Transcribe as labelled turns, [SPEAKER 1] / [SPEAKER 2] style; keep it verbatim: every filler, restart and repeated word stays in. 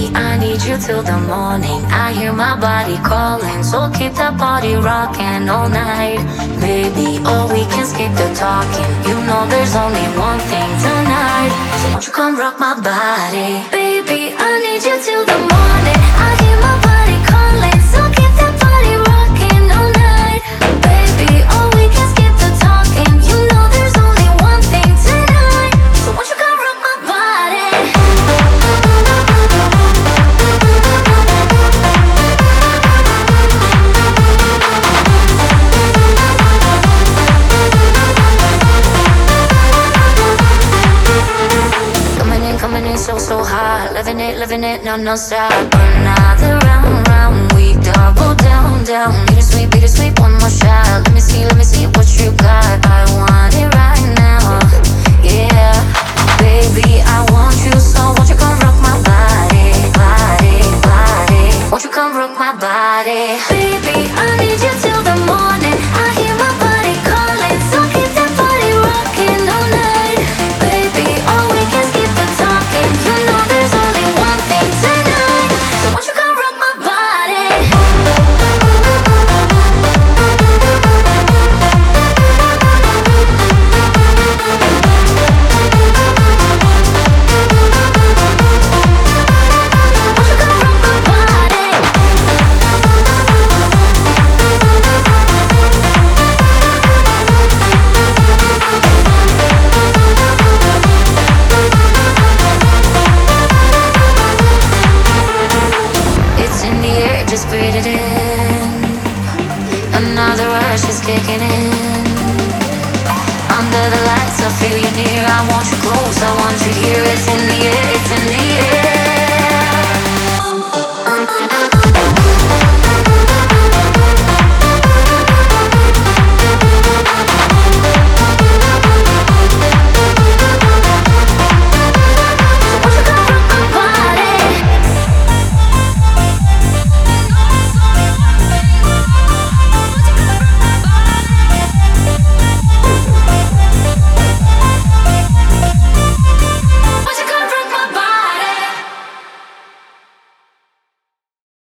[SPEAKER 1] I need you till the morning. I hear my body calling, so keep that body rocking all night. Baby, oh, we can skip the talking. You know there's only one thing tonight, so won't you come rock my body? Baby, I need you till the morning. I hear my body calling, so keep that body rocking all night. Baby, oh, we can skip the talking. You know there's only one thing tonight, so won't you come rock my body? Coming in, coming in so, so hot. Living it, living it, no, no stop. Another round, round, we double down, down. Beat it sweet, beat it sweet, one more shot. Let me see, let me see what you got. I want it right now, yeah. Baby, I want you so